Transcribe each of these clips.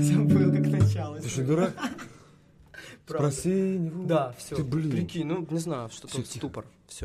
Забыл, как началось. Ты что, дурак? Спроси него. Да, все. Ты, блин. Прикинь, ну, не знаю, что-то Всё, тихо. ступор. Все.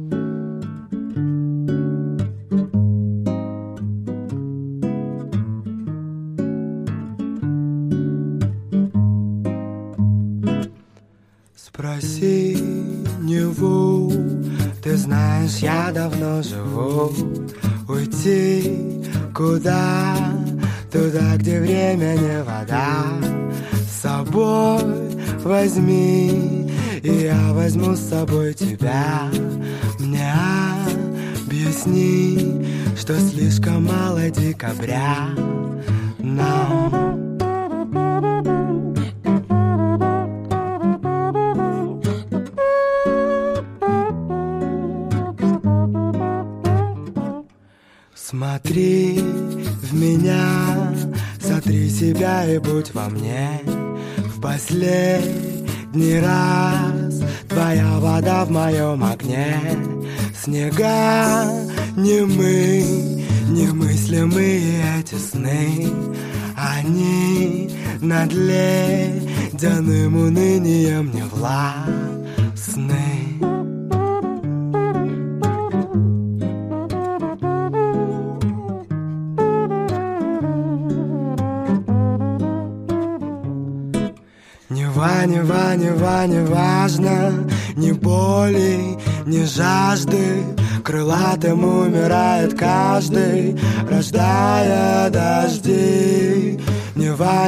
Спроси него, ты знаешь, я давно живу. Уйти куда? Туда, где время не вода. С собой возьми, и я возьму с собой тебя. Мне объясни, что слишком мало декабря нам. Смотри в меня, сотри себя и будь во мне. В последний раз твоя вода в моем огне. Снега немыслимые эти сны. Они над ледяным унынием не властны. Не важно, ни боли, ни жажды. Крылатым умирает каждый, рождая дожди. Не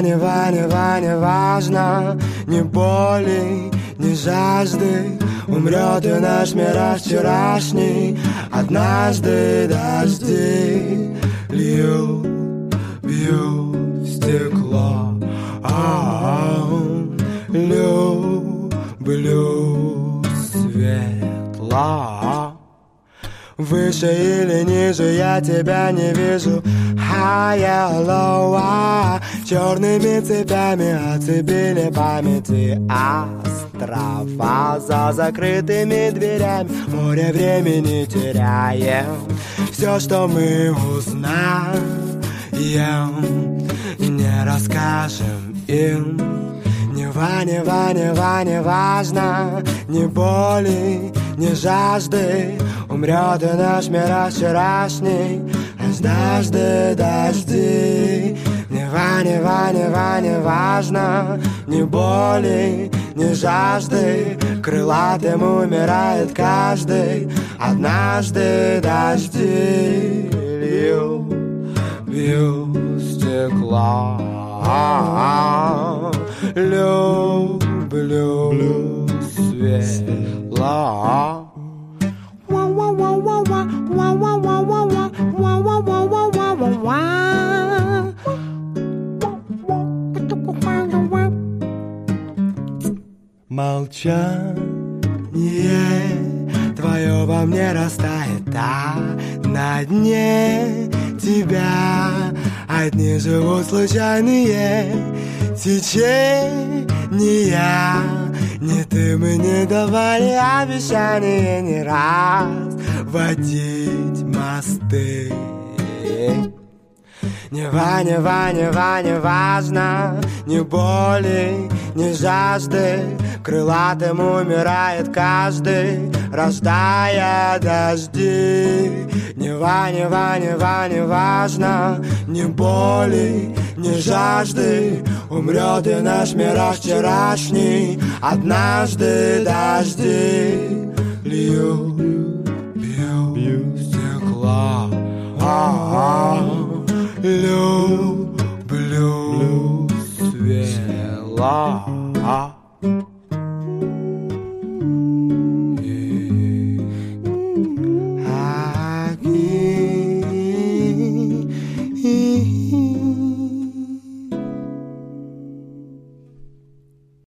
важно, ни боли, ни жажды. Умрет и наш мираж вчерашний. Однажды дожди бьют в стекло. Люблю светло. Выше или ниже я тебя не вижу. High low, черными цепями оцепили памяти острова. За закрытыми дверями море времени теряем. Все, что мы узнаем, не расскажем им. Не важно, ни боли, ни жажды. Умрет и наш мираж вчерашний. Однажды дожди. Не важно, ни боли, ни жажды. Крылатым умирает каждый. Однажды дожди бьют стекло. Люблю светло. Молчание твое во мне растает, а на дне тебя одни живут случайные течения. Не ты мы не давали обещания не раз водить мосты. Не важно, ни боли, ни жажды. Крылатым умирает каждый, рождая дожди. Не важно, ни боли, ни жажды. Умрет и наш мираж вчерашний. Однажды дожди льют